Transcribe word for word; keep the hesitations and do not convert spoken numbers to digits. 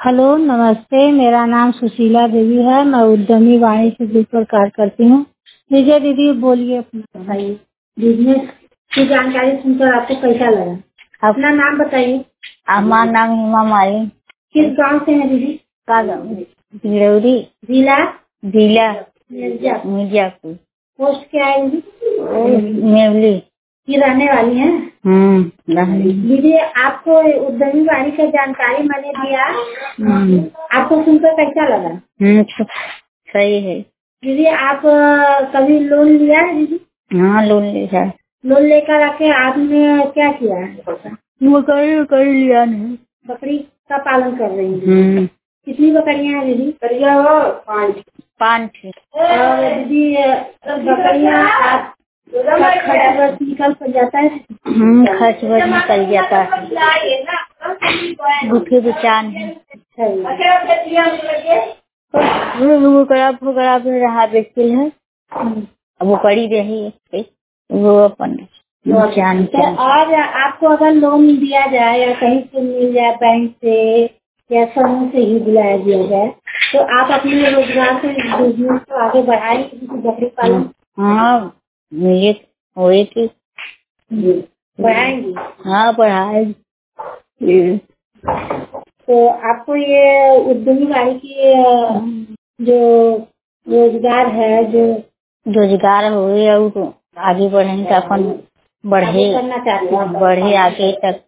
Hello, नमस्ते। मेरा नाम सुशीला देवी है। मैं उद्यमी वाणिज्य ग्रुप पर कार्य करती हूँ। विजय दीदी, बोलिए, अपना बताइए। बिजनेस की जानकारी सुनकर आपको कैसा लगा? अपना नाम बताइए। हमारा नाम हेमा मालिनी। किस गांव से हैं दीदी? का भिलौरी जिला? जिला मिर्जापुर। मिर्जापुर। पोस्ट क्या है दीदी? मेवली की रहने वाली हैं? हम्म रहने। दीदी, आपको उद्यमी वाणी का जानकारी मैंने दिया, हम्म आपको सुनकर कैसा लगा? हम्म, सही है। दीदी, आप अ, कभी लोन लिया है दीदी? हाँ, लोन लिया है। लोन लेकर आके आपने क्या किया है? बकरी बकरी लिया नहीं। बकरी का पालन कर रही हैं। हम्म कितनी बकरियां हैं दीदी? बकरियां हो पाँच। पाँच है। और दीदी, बकरियां आप का खर्च वर्च निकल कर जाता है? हम्म खर्च वर्च निकल जाता है। भूखे बेचान है। बकरा फकरा भी रहा बेचल है। अब वो पड़ी रही है, वो अपन जान तो आज आपको अगर लोन दिया जाए या कहीं से मिल जाए, बैंक से या समूह से ही दिलाया दिया जाए, तो आप अपने रोजगार से बिजनेस को आगे बढ़ाएंगे? बकरी पालन हाँ, ये वही की बढ़ाएंगी? हाँ, बढ़ाएंगे। तो आपको ये उद्यमी वाणी की अ, जो रोजगार है, जो रोजगार हो तो आगे बढ़ेंगे, अपन बढ़े करना चाहते हैं, बढ़े आगे तक